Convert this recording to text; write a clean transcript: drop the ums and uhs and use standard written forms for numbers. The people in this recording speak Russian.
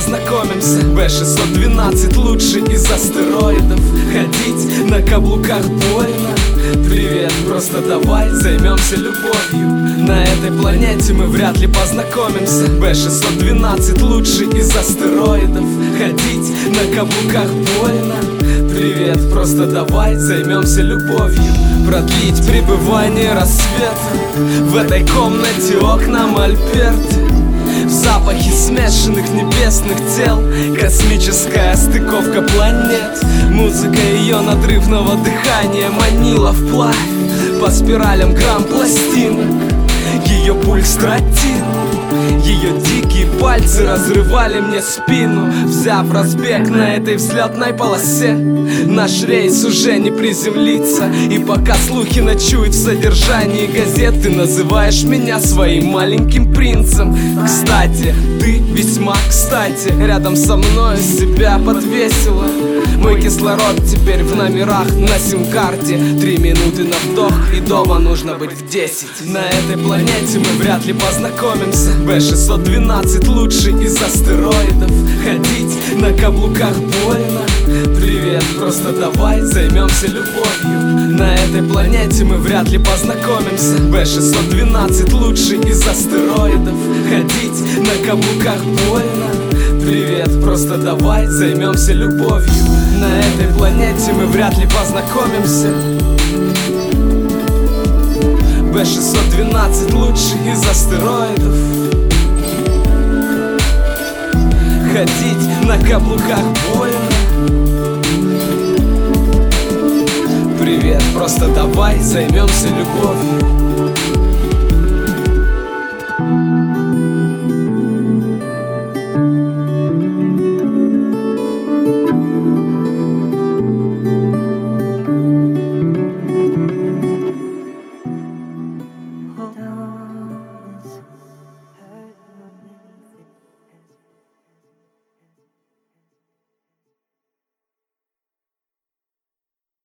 познакомимся. Б-612 лучше из астероидов. Ходить на каблуках больно. Привет, просто давай займемся любовью. На этой планете мы вряд ли познакомимся. Б-612 лучше из астероидов. Ходить на каблуках больно. Привет, просто давай займемся любовью. Продлить пребывание рассвета в этой комнате окна Мольберте. В запахе смешанных небесных тел, космическая стыковка планет. Музыка ее надрывного дыхания манила вплавь по спиралям грамм-пластинок. Ее пульс тротил, ее дикие пальцы разрывали мне спину. Взяв разбег на этой взлетной полосе, наш рейс уже не приземлится. И пока слухи ночуют в содержании газет, ты называешь меня своим маленьким принцем. Кстати, ты весьма кстати рядом со мной себя подвесила. Мой кислород теперь в номерах на сим-карте. 3 минуты на вдох, и дома нужно быть в 10. На этой планете мы вряд ли познакомимся. Б-612 лучше из астероидов. Ходить на каблуках больно. Привет, просто давай займемся любовью. На этой планете мы вряд ли познакомимся. Б-612 лучше из астероидов. Ходить на каблуках больно. Привет, просто давай займемся любовью. На этой планете мы вряд ли познакомимся. Б-612 лучше из астероидов. Ходить на каблуках больно. Привет, просто давай займемся любовью.